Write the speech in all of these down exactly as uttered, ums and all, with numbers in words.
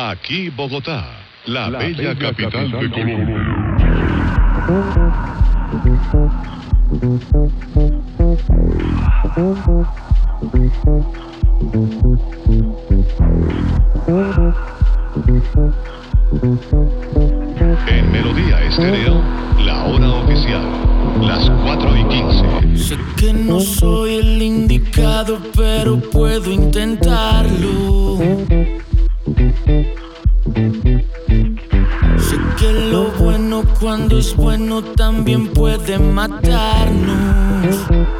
Aquí Bogotá, la, La bella, bella capital, capital de de Colombia. En Melodía Estéreo, la hora oficial, las cuatro y quince. Sé que no soy el indicado, pero puedo intentarlo. Sé que lo bueno, cuando es bueno, también puede matarnos.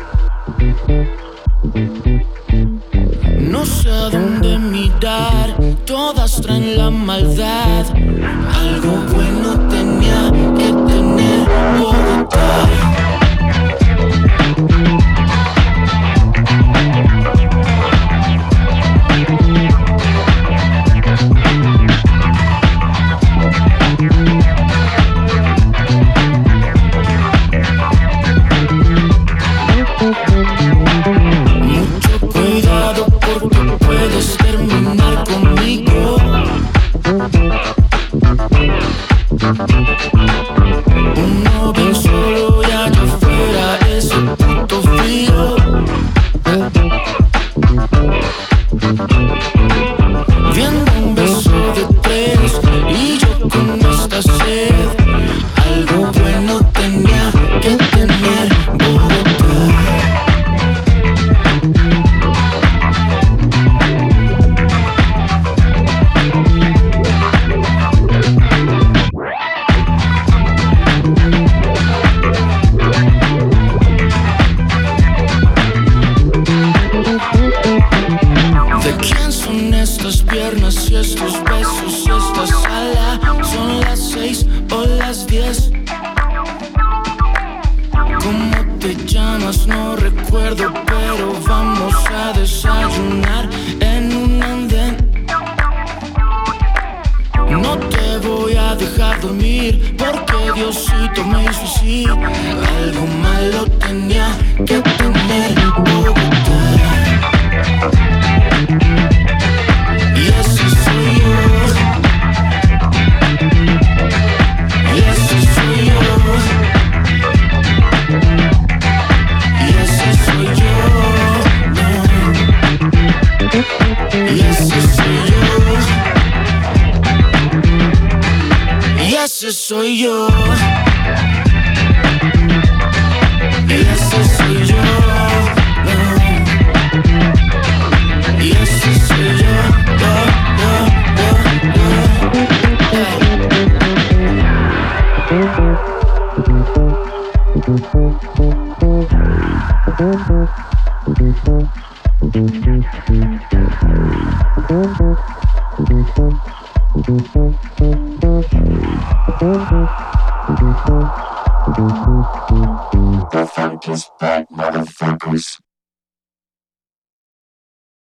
No sé a dónde mirar, todas traen la maldad. Algo bueno tenía que tener Bogotá. Mucho cuidado porque puedes terminar conmigo. Uno bien solo y allá afuera ese puto frío. Viendo un beso de tres y yo con esta sed. Algo bueno tenía que tener Bogotá. ¿De quién son estas piernas y estos besos y esta sala? Son las seis o las diez. ¿Cómo te llamas? No recuerdo, pero vamos a desayunar en un andén. No te voy a dejar dormir porque Diosito me hizo así. Algo malo tenía que tener Bogotá. Y ese soy yo. Y ese soy yo. Y ese soy yo. No. Y ese soy yo. Y ese soy yo. Y ese soy yo. No. Y ese soy yo. No, no, no, The funk is back, motherfuckers.